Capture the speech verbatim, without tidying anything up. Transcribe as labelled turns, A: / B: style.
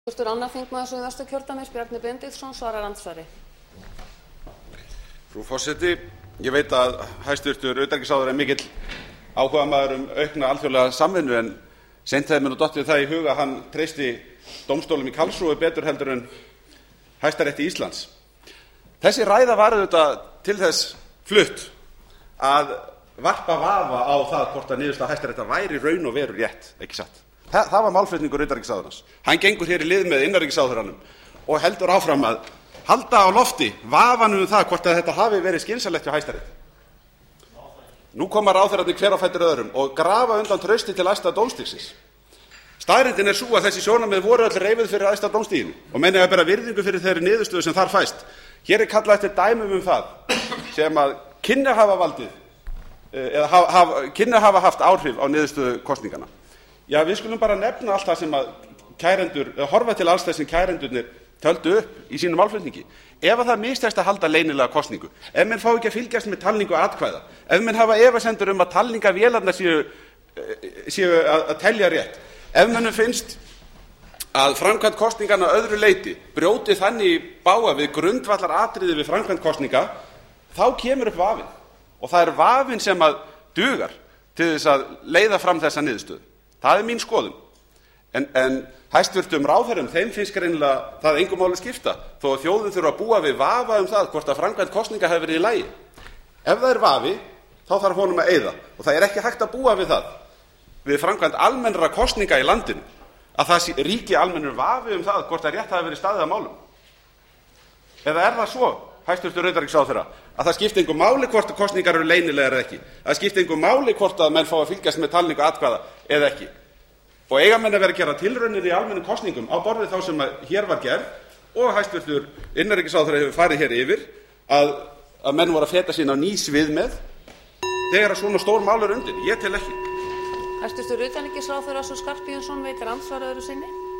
A: Annar þingmaður Suðvesturkjördæmis, Bjarni Benediktsson, svarar andsvari.
B: Frú forseti, ég veit að hæstvirtur utanríkisráðherra er mikill áhugamaður um aukna alþjóðlega samvinnu, en seint hefði mér nú dottið það í hug að hann treysti dómstólum í Karlsruhe betur heldur en Hæstarétti Íslands. Þessi ræða var auðvitað til þess flutt að varpa vafa á það hvort að niðurstaða Hæstaréttar væri raun og veru rétt, ekki satt. Það, það var málflutningur utanríkisráðherrans. Hann gengur hér í lið með innanríkisráðherranum og heldur áfram að halda á lofti vafanum um það hvort að þetta hafi verið skynsamlegt hjá Hæstarétti. Nú koma ráðherrarnir hver á fætur öðrum og grafa undan trausti til æðsta dómstigsins. Staðreyndin er sú að þessi sjónarmið voru öll reifuð fyrir æðsta dómstiginu og menn eiga að bera virðingu fyrir þeirri niðurstöðu sem þar fæst. Hér er kallað eftir dæmum um það sem að kynni hafa valdið eða hafa, kynni hafa haft áhrif á niðurstöðu kosninganna. Já, við skulum bara nefna allt það sem að kærendur, eða horfa til alls þess sem kærendurnir töldu upp í sínum málflutningi. Ef að það mistekst að halda leynilega kosningu, ef menn fá ekki að fylgjast með talningu atkvæða, ef menn hafa efasemdir um að talningavélarnar séu, séu að, að telja rétt, ef mennum finnst að framkvæmd kosninganna öðru leyti brjóti þannig í bága við grundvallar atriði við framkvæmd kosninga, þá kemur upp vafinn. Og það er vafinn sem að dugar til þess að leiða fram þessa niðurstöðu. Það er mín skoðun. En, en hæstvirtum ráðherrum, þeim finnst greinilega það engu máli skipta, þó að þjóðin þurfa að búa við vafa um það hvort að framkvæmd kosninga hefur verið í lagi. Ef það er vafi, þá þarf honum að eyða. Og það er ekki hægt að búa við það, við framkvæmd almennra kosninga í landinu, að það ríki almennur vafi um það hvort að rétt hafi verið staðið að málum. Eða er það svo, hæstvirtur utanríkisráðherra, að það skipti engu máli hvort kosningar eru leynilegar eða ekki, að skipti engu máli hvort að menn fá að fylgjast með talningu atkvæða eða ekki. Og eiga menn að vera að gera tilraunir í almennum kosningum á borð við þá sem hér var gerð og hæstvirtur innanríkisráðherra hefur farið hér yfir að, að menn voru að feta sín á ný svið með þegar að svona stór mál er undir. Ég tel ekki.
A: Hæstvirtur utanríkisráðherra Össur Skarphéðinsson veitir andsvar öðru sinni.